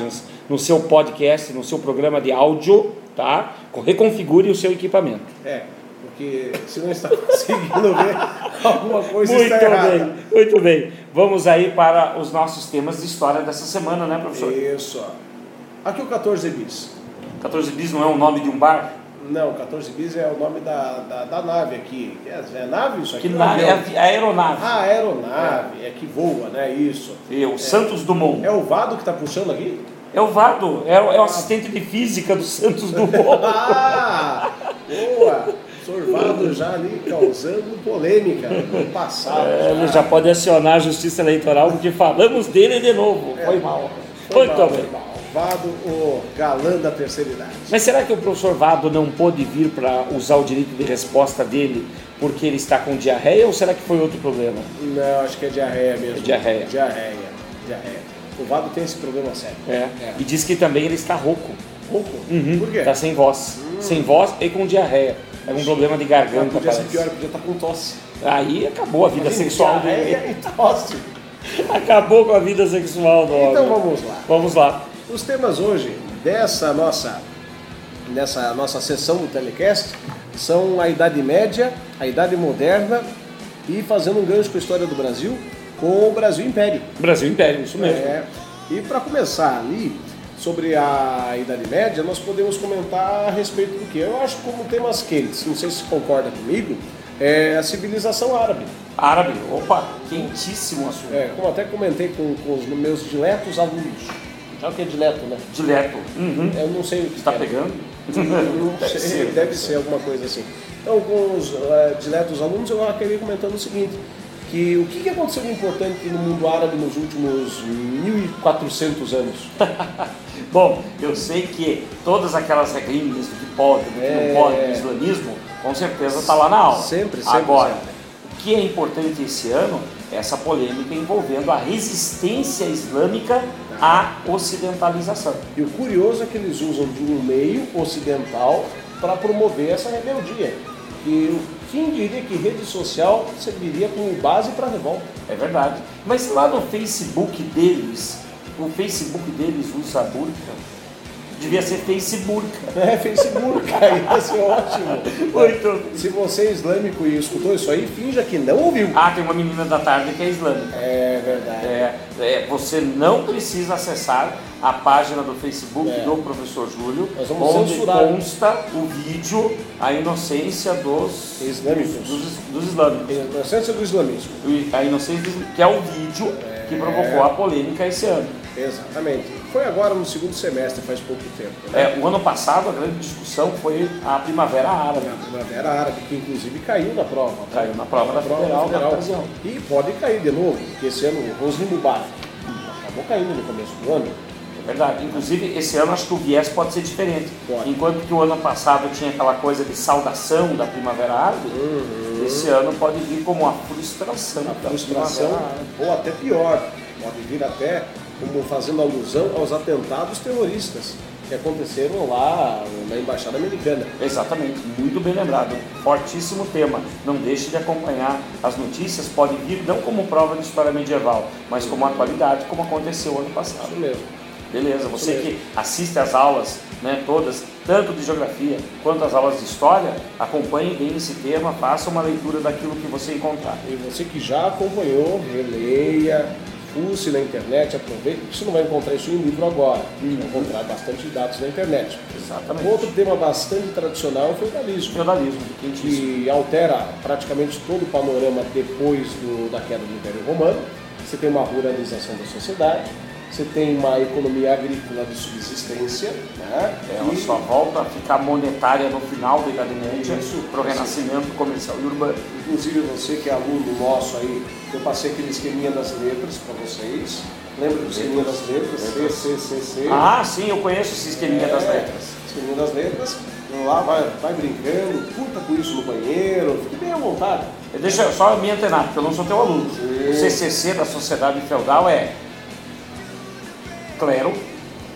no seu podcast, no seu programa de áudio, tá? Reconfigure o seu equipamento. É, porque se não está conseguindo ver, alguma coisa Muito está errada. bem, muito bem. Vamos aí para os nossos temas de história dessa semana, né, professor? Isso. Aqui o quatorze bis. quatorze bis não é o nome de um bar? Não, quatorze bis é o nome da, da, da nave aqui. É, é nave isso aqui? Que Não, nave? avião. É a aeronave. Ah, aeronave, é. que voa, né? Isso. E o Santos Dumont. É o Vado que está puxando aqui? É o Vado, é o, é o assistente de física do Santos Dumont. Ah, boa! Sorvado já ali causando polêmica no passado. É, ele já pode acionar a justiça eleitoral porque falamos dele de novo. É. Foi mal. Foi Muito mal, bem. foi mal. Vado, o galã da terceira idade. Mas será que o professor Vado não pôde vir para usar o direito de resposta dele porque ele está com diarreia ou será que foi outro problema? Não, acho que é diarreia mesmo. É diarreia. Diarreia, diarreia. O Vado tem esse problema sério. É. É. E diz que também ele está rouco. Rouco? Uhum. Por quê? Está sem voz. Hum. Sem voz e com diarreia. É um problema de Não, garganta, podia ser parece. pior, podia estar com tosse. Aí acabou a vida sexual dele. Diarreia e tosse. Acabou com a vida sexual do homem. Então vamos lá. Vamos lá. Os temas hoje dessa nossa, dessa nossa sessão do Telecast são a Idade Média, a Idade Moderna e fazendo um gancho com a história do Brasil com o Brasil Império. Brasil Império, isso mesmo. É, e para começar ali, sobre a Idade Média, nós podemos comentar a respeito do que? Eu acho como temas quentes, não sei se concorda comigo, é a civilização árabe. Árabe, opa, quentíssimo o assunto. É, como até comentei com, com os meus diletos alunos. Sabe o que é dileto, né? Dileto. Uhum. Eu não sei o que Está é. pegando? Não Deve sei, ser, deve, deve ser alguma coisa assim. Então, com os uh, diletos alunos, eu acabei comentando o seguinte, que o que que aconteceu de importante no mundo árabe nos últimos mil e quatrocentos anos? Bom, eu sei que todas aquelas regrinhas do que pode, do que É. não pode, do islamismo, com certeza está lá na aula. Sempre, sempre, Agora, sempre. o que é importante esse ano é essa polêmica envolvendo a resistência islâmica à ocidentalização. E o curioso é que eles usam de um meio ocidental para promover essa rebeldia. E quem diria que rede social serviria como base para a revolta? É verdade. Mas lá no Facebook deles, o Facebook deles usa burca. Devia ser Facebook. É, Facebook, ia ser ótimo. Muito. Se você é islâmico e escutou isso aí, finja que não ouviu. Ah, tem uma menina da tarde que é islâmica. É verdade. É, é, você não precisa acessar a página do Facebook É. do professor Júlio, Nós vamos onde censurar. consta o vídeo A Inocência dos Islâmicos. dos, dos islâmicos. A essência do islamismo. A Inocência dos, que é o vídeo que provocou a polêmica esse ano. Exatamente. Foi agora no segundo semestre, faz pouco tempo. Né? É, o ano passado a grande discussão foi a Primavera Árabe. A Primavera Árabe, que inclusive caiu na prova. né? Caiu na prova da Federal, na ocasião. E pode cair de novo, porque esse ano o Hosni Mubarak acabou caindo no começo do ano. É verdade. Inclusive, esse ano acho que o viés pode ser diferente. Pode. Enquanto que o ano passado tinha aquela coisa de saudação da Primavera Árabe, Uhum. esse ano pode vir como uma frustração. A da frustração, Primavera Árabe. ou até pior, pode vir até como fazendo alusão aos atentados terroristas que aconteceram lá na Embaixada Americana. Exatamente, muito bem lembrado. Fortíssimo tema. Não deixe de acompanhar as notícias. Pode vir não como prova de história medieval, mas como atualidade, como aconteceu ano passado. Isso mesmo. Beleza, você mesmo. que assiste às aulas, né, todas, tanto de geografia quanto as aulas de história, acompanhe bem esse tema, faça uma leitura daquilo que você encontrar. E você que já acompanhou, releia, fuce na internet, aproveite, porque você não vai encontrar isso em livro agora. Você vai encontrar bastante dados na internet. Exatamente. Outro tema bastante tradicional é o feudalismo, Feudalismo, quentíssimo. que altera praticamente todo o panorama depois do, da queda do Império Romano. Você tem uma ruralização da sociedade, você tem uma economia agrícola de subsistência, né? Ela E- só volta a ficar monetária no final da Idade Média Isso. para o renascimento comercial e urbano. Inclusive você que é aluno nosso aí, eu passei aquele esqueminha das letras para vocês. Lembra do esqueminha das letras? C, C, C, C. Ah, sim, eu conheço esse esqueminha das É, letras. Esqueminha das letras. Lá vai, vai brincando, curta com isso no banheiro, fique bem à vontade. Deixa eu só me antenar, porque eu não sou teu aluno. Sim. O C C C da Sociedade Feudal é clero,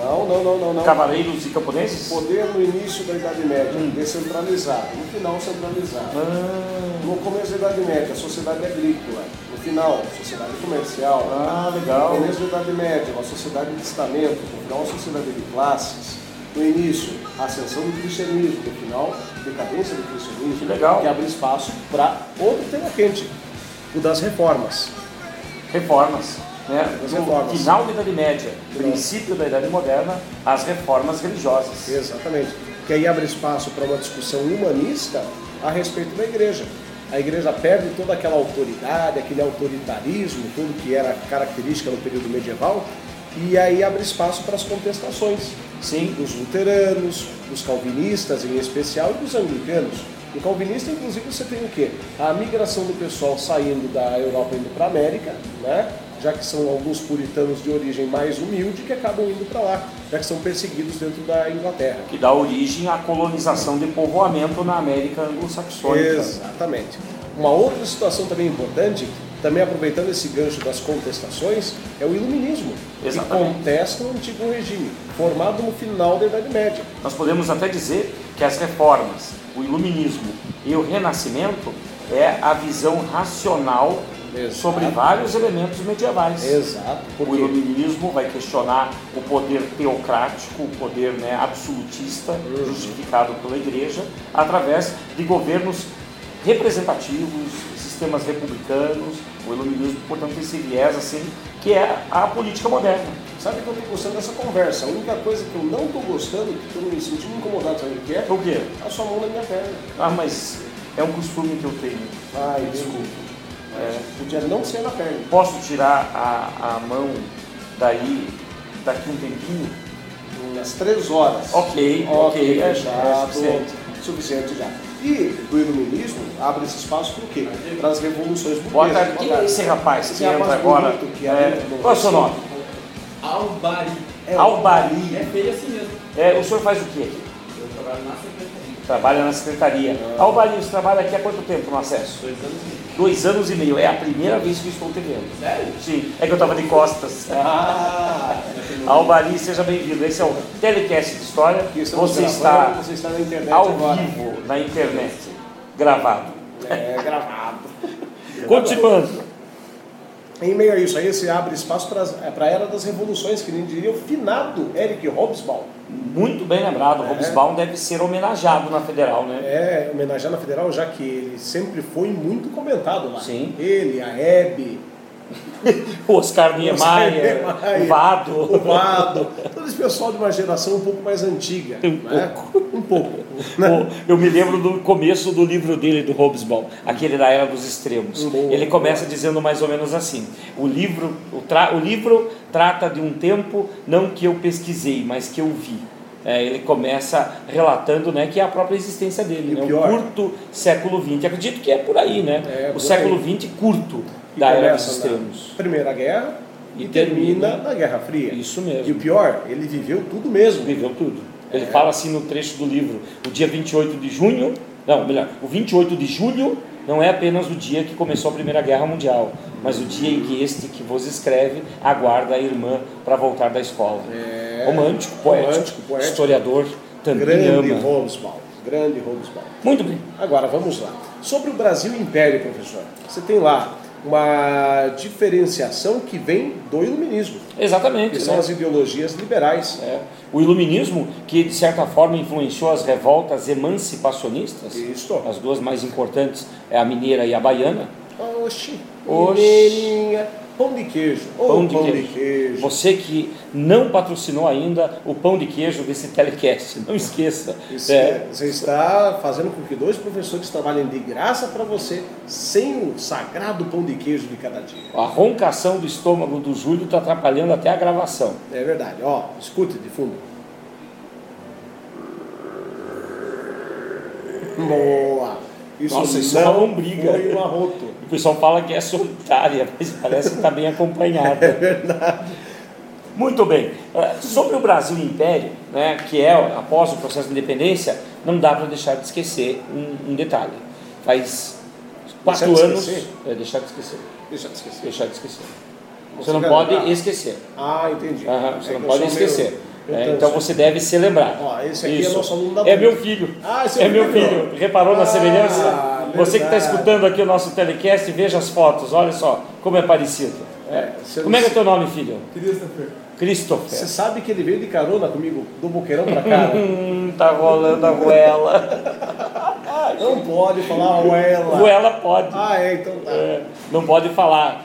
Não, não, não, não, não. Cavaleiros e camponeses? Poder no início da Idade Média, descentralizado. No final, centralizado. Ah, No começo da Idade Média, sociedade agrícola. No final, sociedade comercial. ah, legal. No começo da Idade Média, uma sociedade de estamento. No final, uma sociedade de classes. No início, a ascensão do cristianismo. No final, decadência do cristianismo. Que legal. Que abre espaço para outro tema quente, o das reformas. Reformas. Né? As No reformas. final da Idade Média, princípio da Idade Moderna, as reformas religiosas. Exatamente. Que aí abre espaço para uma discussão humanista a respeito da igreja. A igreja perde toda aquela autoridade, aquele autoritarismo, tudo que era característica no período medieval, e aí abre espaço para as contestações. Sim. Dos luteranos, dos calvinistas em especial e dos anglicanos. No calvinista, inclusive, você tem o quê? A migração do pessoal saindo da Europa indo para a América, né? Já que são alguns puritanos de origem mais humilde que acabam indo para lá, já que são perseguidos dentro da Inglaterra. Que dá origem à colonização de povoamento na América anglo-saxônica. Exatamente. Uma outra situação também importante, também aproveitando esse gancho das contestações, é o iluminismo, Exatamente. que contesta o antigo regime, formado no final da Idade Média. Nós podemos até dizer que as reformas, o iluminismo e o renascimento é a visão racional Exato. sobre vários elementos medievais. Exato. O Porque iluminismo vai questionar o poder teocrático, o poder, né, absolutista, Uhum. justificado pela Igreja, através de governos representativos, sistemas republicanos. O iluminismo, portanto, tem esse viés assim, que é a política moderna. sabe que eu estou gostando dessa conversa. A única coisa que eu não estou gostando, que estou me sentindo incomodado, sabe o que é? O quê? A sua mão na minha perna. Ah, mas é um costume que eu tenho. Ai, Desculpa. É, podia não ser na perna. Posso tirar a, a mão daí, daqui um tempinho? Umas três horas. Ok, ok, é, é já, suficiente. suficiente já. E do iluminismo abre esse espaço para o quê? Para as revoluções Boa burguesas. tarde. Quem é esse rapaz que Esse entra rapaz agora? bonito que É, entra no- qual é o seu nome? Albari. É, Albari. É feio assim mesmo. É, o senhor faz o quê? Eu trabalho na secretaria. Trabalha na secretaria. Albari, você trabalha aqui há quanto tempo no acesso? Dois anos e meio. Dois anos e meio. É a primeira vez que eu estou te vendo. Sério? Sim, é que eu estava de costas. Ah, Albari, seja bem-vindo. Esse é o Telecast de História. aqui estamos Você gravando, está você está na internet ao agora. vivo na internet, gravado. É, gravado. Continuando. Em meio a isso aí, você abre espaço para a era das revoluções, que nem diria o finado Eric Hobsbawm. Muito bem lembrado. É. Hobsbawm deve ser homenageado na Federal, né? É, homenagear na Federal, já que ele sempre foi muito comentado lá. Sim. Ele, a Hebe, O Oscar Niemeyer, Niemeyer, o Vado. o Vado, todo esse pessoal de uma geração um pouco mais antiga. Um né? Um pouco. O- Eu me lembro do começo do livro dele, do Hobsbawm, aquele da Era dos Extremos. Boa. Ele começa dizendo mais ou menos assim: o livro, o, tra- o livro trata de um tempo não que eu pesquisei, mas que eu vi. É, ele começa relatando, né, que é a própria existência dele, E o né, o pior- curto século vinte. Acredito que é por aí, né? É, o por século aí. vinte curto E da Era dos começa na Extremos. Primeira Guerra e, E termina, termina na Guerra Fria. Isso mesmo. E o pior, ele viveu tudo mesmo. Viveu tudo. Ele fala assim no trecho do livro: o dia vinte e oito de junho, não, melhor, o vinte e oito de julho não é apenas o dia que começou a Primeira Guerra Mundial, mas o dia em que este que vos escreve aguarda a irmã para voltar da escola. É, Romântico, poético, romântico, poético. historiador, também Grande ama. Hobsbawm. Grande Hobsbawm. Muito bem. Agora, vamos lá. Sobre o Brasil Império, professor, você tem lá uma diferenciação que vem do iluminismo, Exatamente. que são né? as ideologias liberais. É. O iluminismo, que de certa forma influenciou as revoltas emancipacionistas, Isso. as duas mais importantes é a mineira e a baiana. Oxi, Oxi. mineirinha, pão de queijo. Ô, Pão de pão queijo. de queijo. Você que não patrocinou ainda o pão de queijo desse telecast, não esqueça. Isso É, é, você está fazendo com que dois professores trabalhem de graça para você, sem o sagrado pão de queijo de cada dia. a roncação do estômago do Júlio está atrapalhando até a gravação. É verdade. Ó, escute de fundo. Boa. Isso Nossa, isso é não uma lombriga. foi um arroto. O pessoal fala que é solitária, mas parece que está bem acompanhada. É verdade. Muito bem. Eh, Sobre o Brasil Império, né, que é após o processo de independência, não dá para deixar de esquecer um, um detalhe. Faz quatro Deixar de anos. esquecer? É, deixar de esquecer. Deixa eu esquecer. Deixar de esquecer. Você Você não quer pode lembrar? esquecer. Ah, entendi. Aham, você É não que eu pode sou esquecer. meio- É, Então, então sim. você deve ser lembrado. Ó, esse aqui é Isso. nosso aluno da É Band. meu filho. Ah, esse é é o meu filho. filho. Reparou na Ah, semelhança? Você que está verdade. escutando aqui o nosso telecast, veja as fotos. Olha só como é parecido. É, você Como é que é não- teu nome, filho? Christopher. Christopher. Você sabe que ele veio de carona comigo do Boqueirão pra cá? né? Hum, tá rolando a goela. Não pode falar Ruela. Goela pode. Ah, é, então tá. É, não pode falar.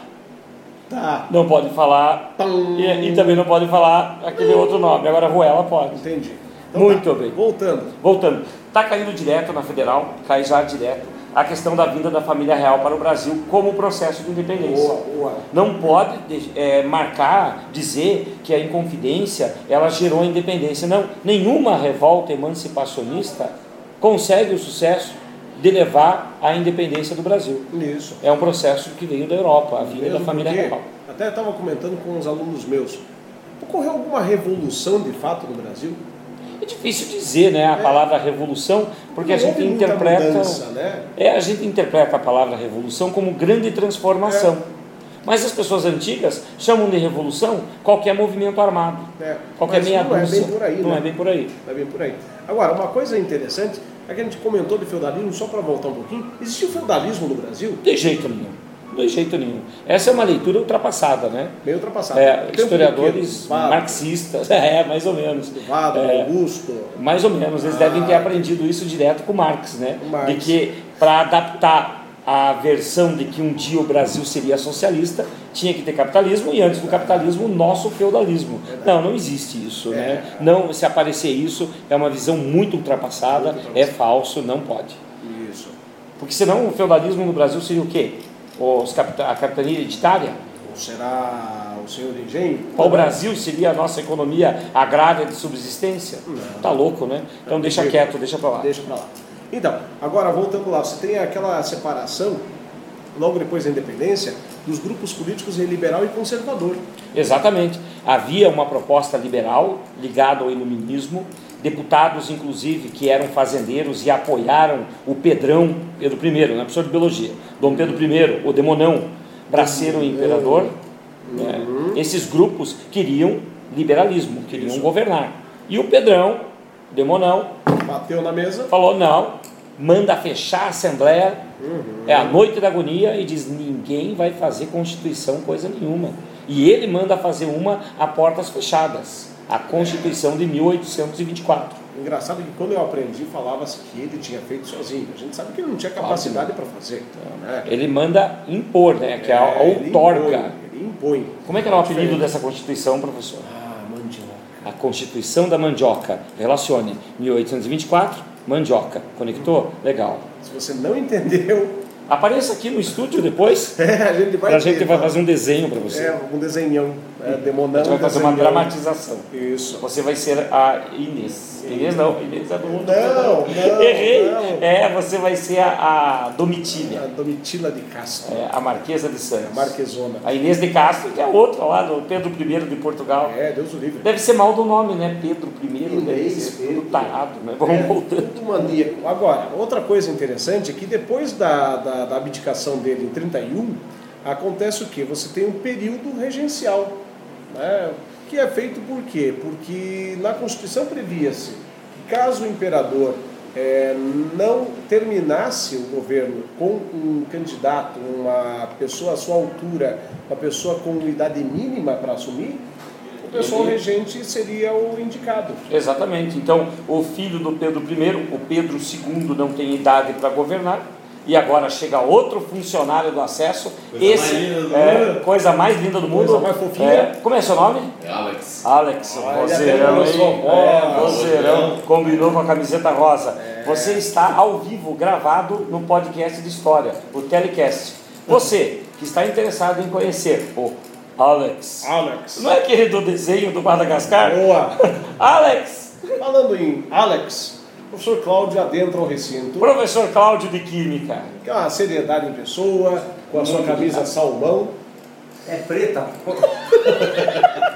Tá. Não pode falar. Pam. E, e também não pode falar aquele outro nome. Agora Ruela pode. Entendi. Então Muito tá. bem. Voltando. Voltando. Está caindo direto na federal, cai já direto, a questão da vinda da família real para o Brasil como processo de independência. Boa, boa. Não pode é, marcar, dizer que a Inconfidência ela gerou a independência. Não, nenhuma revolta emancipacionista consegue o sucesso de levar à independência do Brasil. Isso. É um processo que veio da Europa, a vinda Mesmo da família porque, real. até estava comentando com os alunos meus, ocorreu alguma revolução de fato no Brasil? É difícil dizer, né, a É. palavra revolução, porque a Não gente houve muita interpreta, mudança, né? é, a gente interpreta a palavra revolução como grande transformação. Mas as pessoas antigas chamam de revolução qualquer movimento armado, É, qualquer mas meia não é dúzia. bem por aí, Não né? é bem por aí. Vai bem por aí. Agora, uma coisa interessante é que a gente comentou de feudalismo, só para voltar um pouquinho, existiu feudalismo no Brasil? De jeito nenhum. De jeito nenhum. Essa é uma leitura ultrapassada, né? Meio ultrapassado. É, Tempo historiadores do quê? Vado, marxistas, é, mais ou menos. Vado, É, Augusto. mais ou menos, eles Ah. devem ter aprendido isso direto com Marx, né? Com Marx. De que para adaptar a versão de que um dia o Brasil seria socialista, tinha que ter capitalismo e antes do capitalismo, o nosso feudalismo. Não, não existe isso, né? Não, se aparecer isso, é uma visão muito ultrapassada, Muito é falso, não pode. Isso. Porque senão o feudalismo no Brasil seria o quê? Os capita- a capitania hereditária? Ou será o senhor de engenho? O Brasil seria a nossa economia agrária de subsistência? Tá louco, né? Então deixa quieto, deixa pra lá. Deixa pra lá. Então, agora voltando lá, você tem aquela separação, logo depois da independência, dos grupos políticos liberal e conservador. Exatamente. Havia uma proposta liberal ligada ao iluminismo, deputados inclusive que eram fazendeiros e apoiaram o Pedrão, Pedro I, né, professor de biologia, Dom Pedro I, o Demonão, braceiro imperador. Né? Esses grupos queriam liberalismo, queriam Isso. governar. E o Pedrão, Demonão, Bateu na mesa. falou não, manda fechar a Assembleia, é a noite da agonia e diz ninguém vai fazer Constituição coisa nenhuma. E ele manda fazer uma a portas fechadas, a Constituição de mil oitocentos e vinte e quatro. Engraçado que quando eu aprendi, falava-se que ele tinha feito sozinho. A gente sabe que ele não tinha capacidade para fazer. Né? Ele manda impor, né, que é a É, ele outorga. impõe, Ele impõe. Como é que era o É apelido diferente. dessa Constituição, professor? Ah, mandioca. A Constituição da Mandioca. Relacione mil oitocentos e vinte e quatro, Mandioca. Conectou? Legal. Se você não entendeu, Apareça aqui no estúdio depois. é, a gente vai A gente ter, vai tá? fazer um desenho para você. É, um desenhão. É, demonão, A gente vai fazer uma desenhão. dramatização. Isso. Você vai ser a Inês. Inês não, Inês é do mundo. Não, não, Errei. não. É, você vai ser a, a Domitília, A Domitila de Castro. é, a Marquesa de Santos. Marquesona. A Inês de Castro, que é outra lá, do Pedro I de Portugal. É, Deus o livre. Deve ser mal do nome, né? Pedro I, deve Inês, ser Pedro. tudo tarado, né? Vamos É, voltando. tudo maníaco. Agora, outra coisa interessante é que depois da, da, da abdicação dele em trinta e um, acontece o quê? Você tem um período regencial, né? Que é feito por quê? Porque na Constituição previa-se que caso o imperador é, não terminasse o governo com um candidato, uma pessoa à sua altura, uma pessoa com idade mínima para assumir, o pessoal Ele- regente seria o indicado. Exatamente. Então, o filho do Pedro I, o Pedro segundo, não tem idade para governar. E agora chega outro funcionário do acesso. Coisa Esse mais linda do é mundo. coisa mais linda do mundo. Coisa mais fofinha. É, como é seu nome? É Alex. Alex, Olha, vozeirão, até hein? sua É, voz. vozeirão, combinou com a camiseta rosa. Você está ao vivo, gravado no podcast de história, o Telecast. Você que está interessado em conhecer o Alex. Alex. Não é aquele do desenho do Madagascar? Boa. Alex! Falando em Alex, o professor Cláudio adentra o recinto, Professor Cláudio de Química. que é uma seriedade em pessoa, com a sua camisa salmão. É preta.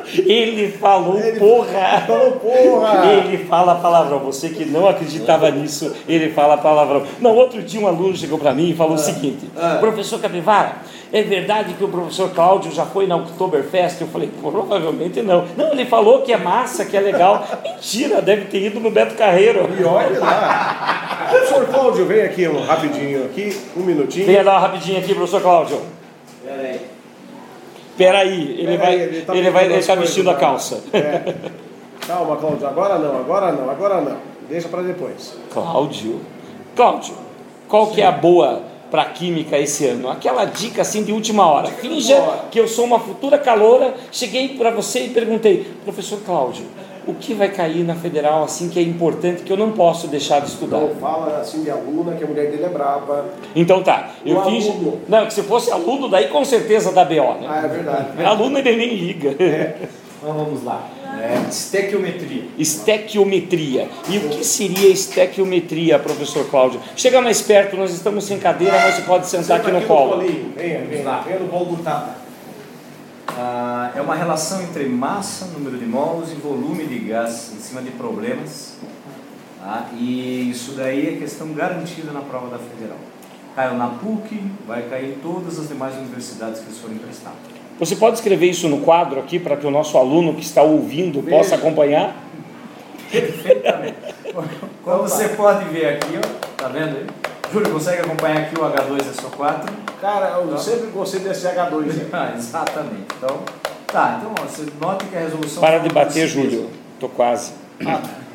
Ele falou Ele porra. falou porra. Ele fala palavrão. Você que não acreditava nisso, ele fala palavrão. Não, outro dia um aluno chegou para mim e falou ah, o seguinte: ah. Professor Capivara, é verdade que o professor Cláudio já foi na Oktoberfest? Eu falei, provavelmente não. Não, ele falou que é massa, que é legal. Mentira, deve ter ido no Beto Carreiro. E olha lá. Professor Cláudio, vem aqui um rapidinho aqui, um minutinho. Venha dar uma rapidinho aqui, professor Cláudio. Pera aí. Peraí, ele Pera vai, aí, ele tá, ele vai deixar vestindo a calça. É. Calma, Cláudio, agora não, agora não, agora não. Deixa para depois. Cláudio, Cláudio, qual Sim. que é a boa para química esse ano? Aquela dica assim de última hora. Finja que eu sou uma futura caloura. Cheguei para você e perguntei, professor Cláudio, o que vai cair na federal assim que é importante que eu não posso deixar de estudar? Não fala assim de aluna, que a mulher dele é brava. Então tá, eu o finge. Aluno. Não, que se fosse aluno, daí com certeza dá B O, né? Ah, é verdade. Aluno ele nem liga. É. Então vamos lá. É, estequiometria. Estequiometria. E o que seria estequiometria, professor Cláudio? Chega mais perto, nós estamos sem cadeira, mas você pode sentar aqui, aqui no colo. Venha, venha, venha no colo do Tata. Ah, é uma relação entre massa, número de mols e volume de gás em cima de problemas, tá? E isso daí é questão garantida na prova da Federal. Caiu na P U C, vai cair em todas as demais universidades que eles forem prestar. Você pode escrever isso no quadro aqui para que o nosso aluno que está ouvindo Veja. possa acompanhar? Perfeitamente. Como você pode ver aqui, ó, tá vendo aí? Júlio, consegue acompanhar aqui o H dois S O quatro? Cara, eu então, sempre gostei desse H dois. Né? Ah, exatamente. Então, tá, então ó, você note que a resolução... Para de bater, Júlio. Estou quase. Ah.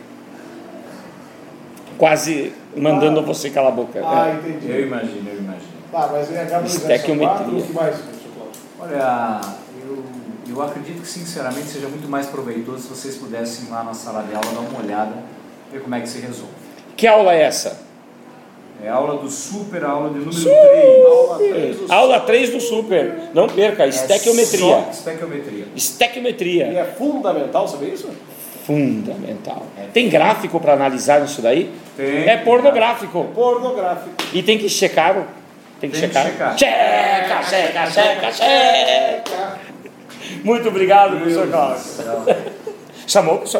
Quase mandando ah. você calar a boca. Ah, entendi. Eu imagino, eu imagino. Tá, mas em H dois S O quatro, o que mais? Olha, eu, eu acredito que sinceramente seja muito mais proveitoso se vocês pudessem ir lá na sala de aula dar uma olhada, ver como é que se resolve. Que aula é essa? É a aula do super, a aula de número três. Aula três do super. Não perca, estequiometria. É estequiometria. Estequiometria. E é fundamental saber isso? Fundamental. É. Tem gráfico para analisar isso daí? Tem. É pornográfico. É pornográfico. E tem que checar. Tem que tem checar. Que checar. Checa, checa, checa, checa. Muito obrigado, professor Cláudio. Chamou, professor?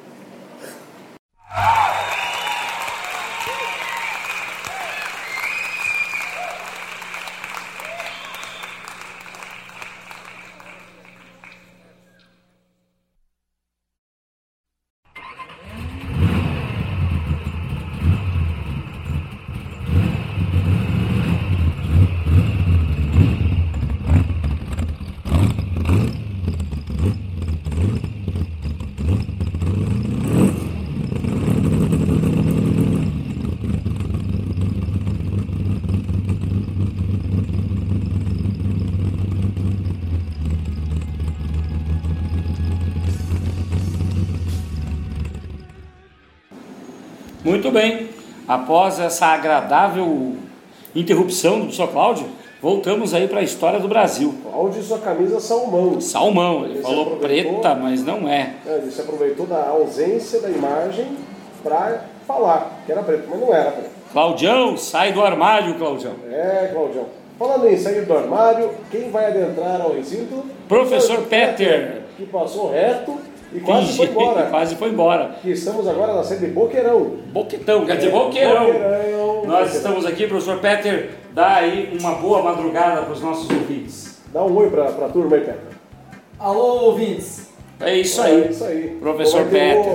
Muito bem, após essa agradável interrupção do professor Cláudio, voltamos aí para a história do Brasil. Cláudio e sua camisa salmão. Salmão, ele, ele falou preta, mas não é. é. Ele se aproveitou da ausência da imagem para falar que era preto, mas não era preto. Claudião, sai do armário, Claudião. É, Claudião. Falando em sair do armário, quem vai adentrar ao recinto? Professor Peter. Que passou reto e quase Finge, foi embora. quase foi embora. Que estamos agora na série de Boqueirão. Boquetão, quer dizer Boqueirão. Boqueirão. Nós Boqueirão. estamos aqui, professor Peter, dá aí uma boa madrugada para os nossos ouvintes. Dá um oi para a turma aí, Peter. Alô, ouvintes. É isso aí. É isso aí. Professor Peter.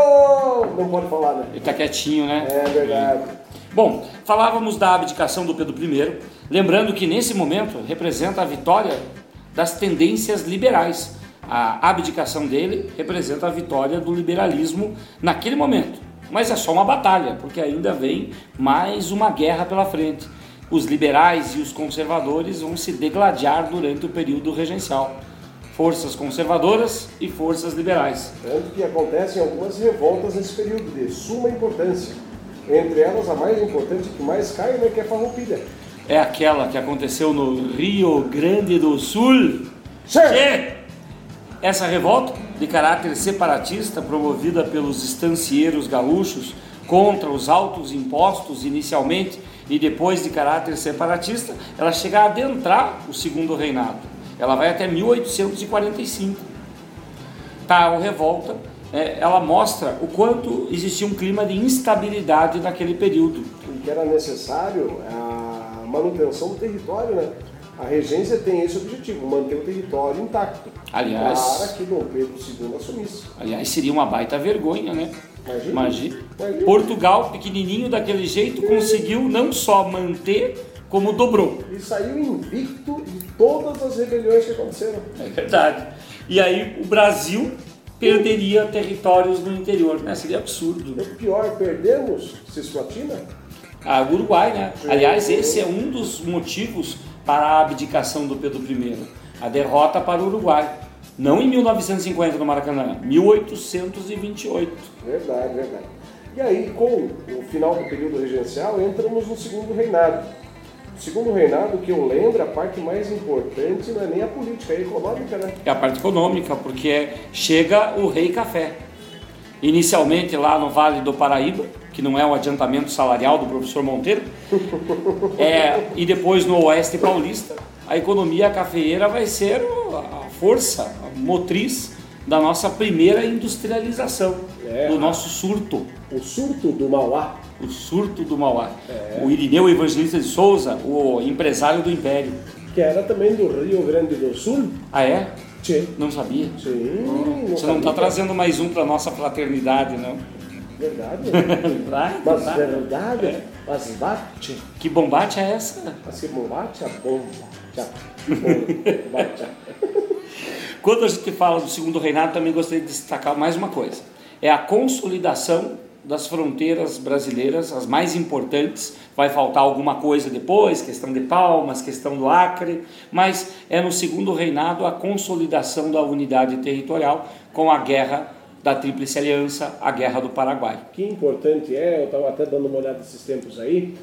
Oh, não pode falar, né? Ele está quietinho, né? É verdade. Bom, falávamos da abdicação do Pedro I, lembrando que nesse momento representa a vitória das tendências liberais. A abdicação dele representa a vitória do liberalismo naquele momento. Mas é só uma batalha, porque ainda vem mais uma guerra pela frente. Os liberais e os conservadores vão se degladiar durante o período regencial. Forças conservadoras e forças liberais. Tanto que acontecem algumas revoltas nesse período de suma importância. Entre elas, a mais importante que mais cai, né, que é a Farroupilha. É aquela que aconteceu no Rio Grande do Sul. Che! Essa revolta, de caráter separatista, promovida pelos estancieiros gaúchos contra os altos impostos inicialmente e depois de caráter separatista, ela chega a adentrar o segundo reinado. Ela vai até mil oitocentos e quarenta e cinco. tal revolta, é, ela mostra o quanto existia um clima de instabilidade naquele período. O que era necessário é a manutenção do território, né? A regência tem esse objetivo, manter o território intacto. Aliás, para que Dom Pedro segundo assumisse. Aliás, seria uma baita vergonha, né? Imagina. Imagina. Imagina. Portugal, pequenininho daquele jeito, conseguiu não só manter, como dobrou. E saiu invicto de todas as rebeliões que aconteceram. É verdade. E aí o Brasil perderia territórios no interior, né? Seria absurdo. O pior, perdemos Cisplatina? Ah, o Uruguai, né? Sim. Aliás, esse é um dos motivos para a abdicação do Pedro I. A derrota para o Uruguai. Não em mil novecentos e cinquenta no Maracanã, mil oitocentos e vinte e oito. Verdade, verdade. E aí, com o final do período regencial, entramos no segundo reinado. O segundo reinado, que eu lembro, a parte mais importante não é nem a política, é a econômica, né? É a parte econômica, porque chega o Rei Café. Inicialmente lá no Vale do Paraíba, que não é o adiantamento salarial do professor Monteiro, é, e depois no Oeste Paulista, a economia cafeeira vai ser a força a motriz da nossa primeira industrialização, É. do nosso surto. O surto do Mauá. O surto do Mauá. É. O Irineu Evangelista de Souza, o empresário do Império. Que era também do Rio Grande do Sul. Ah, é? Tchê. Não sabia? Sim. Você não está sabia. trazendo mais um para nossa fraternidade, não? Verdade. Vai, Mas vai. verdade. Mas bate. Que bombate é essa? Mas que bate a bomba. Tchau. Bate. Quando a gente fala do segundo reinado, também gostaria de destacar mais uma coisa. É a consolidação das fronteiras brasileiras, as mais importantes. Vai faltar alguma coisa depois, questão de Palmas, questão do Acre, mas é no segundo reinado a consolidação da unidade territorial com a guerra da Tríplice Aliança, a Guerra do Paraguai. Que importante é, eu estava até dando uma olhada nesses tempos aí,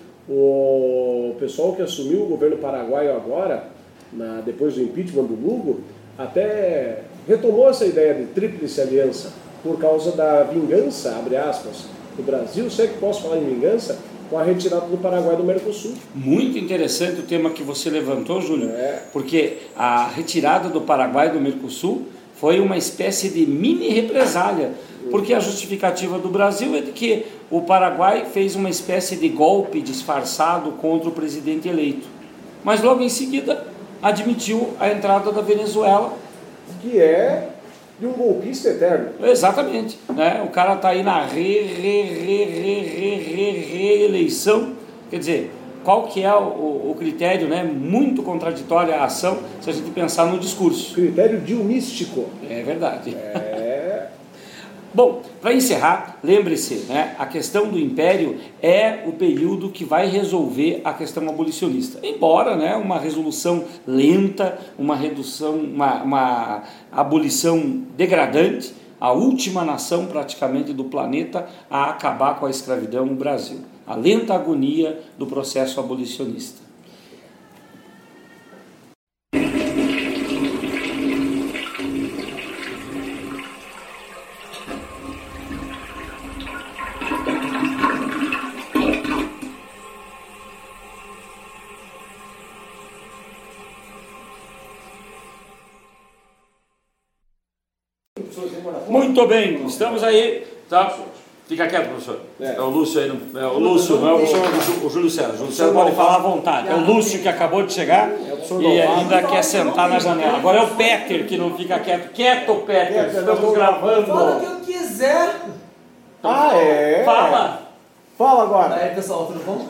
o pessoal que assumiu o governo paraguaio agora, na, depois do impeachment do Lugo, até retomou essa ideia de Tríplice Aliança por causa da vingança, abre aspas, do Brasil, sei que posso falar em vingança, com a retirada do Paraguai do Mercosul. Muito interessante o tema que você levantou, Júlio, É. porque a retirada do Paraguai do Mercosul foi uma espécie de mini represália, porque a justificativa do Brasil é de que o Paraguai fez uma espécie de golpe disfarçado contra o presidente eleito, mas logo em seguida admitiu a entrada da Venezuela. Que é de um golpista eterno. Exatamente, né? O cara está aí na re, re, re, re, re, re, reeleição, quer dizer, qual que é o, o critério, né? Muito contraditória a ação, se a gente pensar no discurso. Critério dionístico. É verdade. É. Bom, para encerrar, lembre-se, né, a questão do Império é o período que vai resolver a questão abolicionista. Embora, né, uma resolução lenta, uma redução, uma, uma abolição degradante, a última nação praticamente do planeta a acabar com a escravidão no Brasil. A lenta agonia do processo abolicionista. Muito bem, estamos aí, tá? Fica quieto, professor. É, é o Lúcio aí, no, é o Lúcio, não é o, professor, o Júlio César. O Júlio César pode falar à vontade. É o Lúcio que acabou de chegar e ainda quer sentar na janela. Agora é o Peter que não fica quieto. Quieto, Peter, estamos gravando. Fala o que eu quiser. Ah, é? Fala! Fala agora. Aí, pessoal, tudo bom?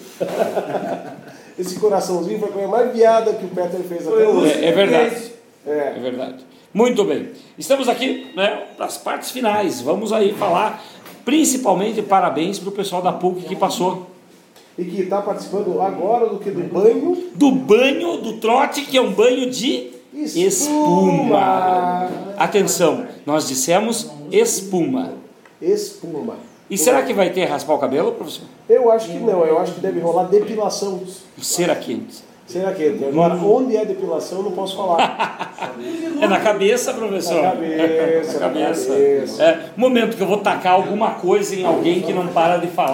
Esse coraçãozinho foi a coisa mais viada que o Peter fez até hoje. É, é verdade. É. É verdade. Muito bem. Estamos aqui, né, para as partes finais. Vamos aí falar, principalmente, parabéns para o pessoal da P U C que passou. E que está participando agora do que? Do banho? Do banho, do trote, que é um banho de espuma. espuma. Atenção, nós dissemos espuma. Espuma. E será que vai ter raspar o cabelo, professor? Eu acho que não, eu acho que deve rolar depilação. Cera quente. Será que? Agora, onde é depilação, eu não posso falar. É na cabeça, professor? Na cabeça, na cabeça. na cabeça. É, momento que eu vou tacar alguma coisa em alguém que não para de falar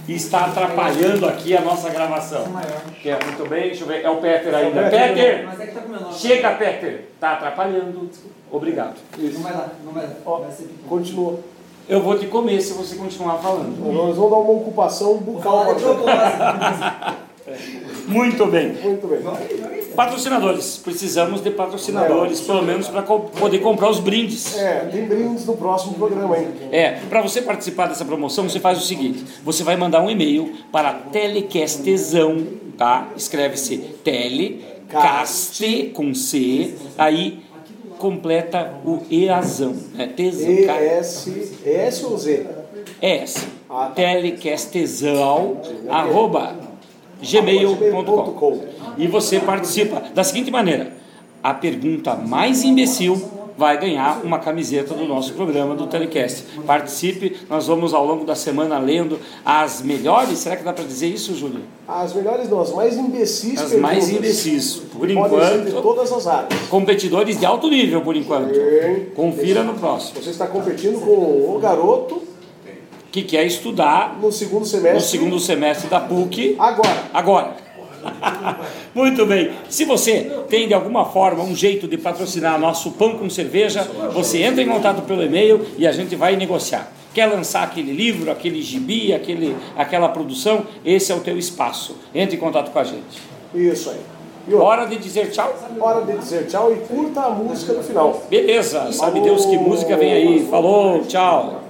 e está atrapalhando aqui a nossa gravação. Que é, muito bem, deixa eu ver, é o Peter ainda. Peter! Mas é que tá com menor. Chega, Peter! Está atrapalhando. Obrigado. Não vai dar, não vai dar. Ó, Vai ser pequeno. continua. Eu vou te comer se você continuar falando. Nós vamos dar uma ocupação Vou bucal. falar de pra você. propósito. Muito bem. Muito bem. Patrocinadores. Precisamos de patrocinadores, pelo menos para co- poder comprar os brindes. É, tem brindes no próximo programa, hein? É, para você participar dessa promoção, você faz o seguinte: você vai mandar um e-mail para telecastezão, tá? Escreve-se telecaste com C, aí completa o eazão, né? Tesão, E ca- S, S ou Z? é essa. Ah, tá. telecastezão arroba gmail ponto com. E você participa da seguinte maneira: a pergunta mais imbecil vai ganhar uma camiseta do nosso programa do Telecast. Participe, nós vamos ao longo da semana lendo as melhores, será que dá para dizer isso, Júlio? As melhores não, as mais imbecis As perguntas. mais imbecis, por Podem ser de enquanto, todas as áreas. competidores de alto nível, por enquanto. Sim. Confira no próximo. Você está competindo com o garoto Que quer estudar no segundo semestre. no segundo semestre da P U C Agora. agora. Muito bem. Se você tem de alguma forma um jeito de patrocinar nosso pão com cerveja, você entra em contato pelo e-mail e a gente vai negociar. Quer lançar aquele livro, aquele gibi, aquele, aquela produção? Esse é o teu espaço. Entre em contato com a gente. Isso aí. E outra, Hora de dizer tchau? hora de dizer tchau e curta a música no final. Beleza. Sabe Deus que música vem aí. Falou, tchau.